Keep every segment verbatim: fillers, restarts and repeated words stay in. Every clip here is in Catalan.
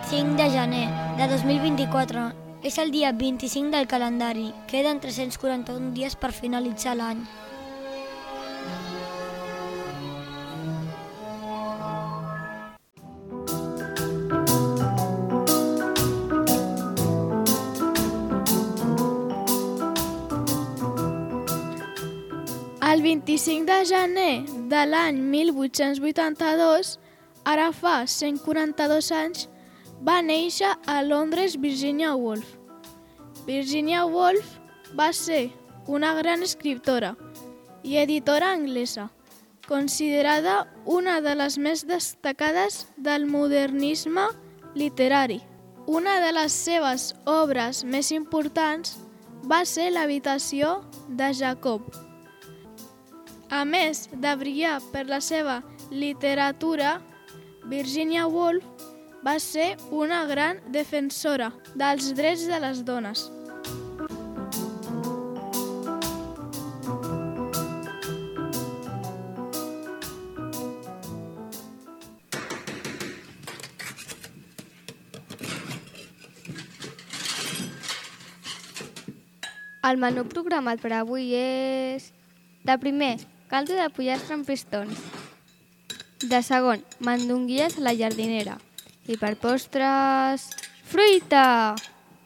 cinc de gener de dos mil vint-i-quatre. És el dia vint-i-cinc del calendari. Queden tres-cents quaranta-un dies per finalitzar l'any. El vint-i-cinc de gener de l'any mil vuit-cents vuitanta-dos, ara fa cent quaranta-dos anys, va néixer a Londres Virginia Woolf. Virginia Woolf va ser una gran escriptora i editora anglesa, considerada una de les més destacades del modernisme literari. Una de les seves obres més importants va ser l'Habitació de Jacob. A més de brillar per la seva literatura, Virginia Woolf va ser una gran defensora dels drets de les dones. El menú programat per avui és... De primer, caldo de pollastre amb pistons. De segon, mandonguilles a la jardinera. I per postres... fruita!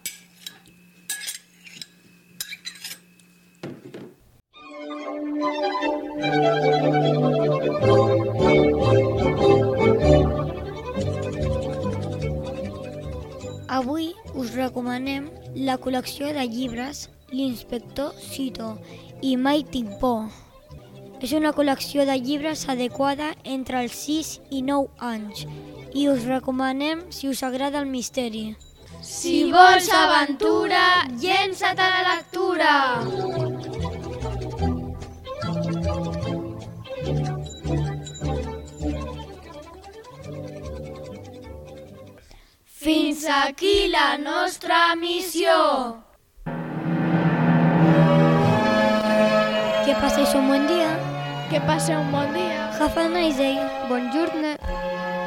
Avui us recomanem la col·lecció de llibres L'inspector Cito i Mai tinc por. És una col·lecció de llibres adequada entre els sis i nou anys i us recomanem si us agrada el misteri. Si vols aventura, llença't a la lectura! Fins aquí la nostra missió! Que passeu un bon dia. Que passeu un bon dia. Have a nice day. Bon jorn.